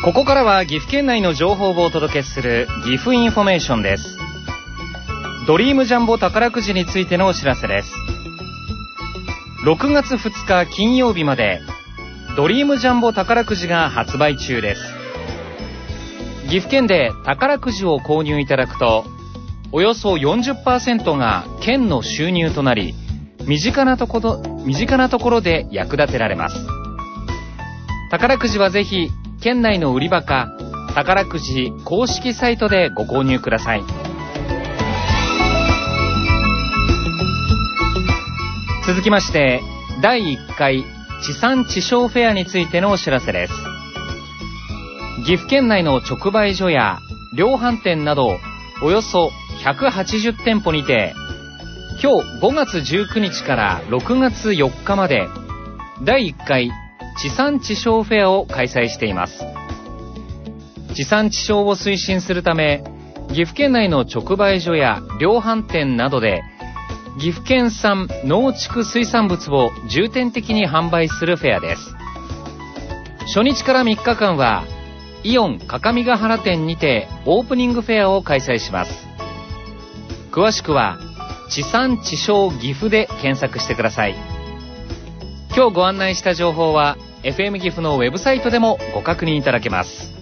ここからは岐阜県内の情報をお届けする岐阜インフォメーションです。ドリームジャンボ宝くじについてのお知らせです。6月2日金曜日までドリームジャンボ宝くじが発売中です。岐阜県で宝くじを購入いただくと、およそ 40% が県の収入となり、身近なところで役立てられます。宝くじはぜひ県内の売り場か宝くじ公式サイトでご購入ください。続きまして第1回地産地消フェアについてのお知らせです。岐阜県内の直売所や量販店などおよそ180店舗にて、今日5月19日から6月4日まで第1回地産地消フェアを開催しています。地産地消を推進するため、岐阜県内の直売所や量販店などで岐阜県産農畜水産物を重点的に販売するフェアです。初日から3日間はイオン各務原店にてオープニングフェアを開催します。詳しくは地産地消岐阜で検索してください。今日ご案内した情報は FM 岐阜のウェブサイトでもご確認いただけます。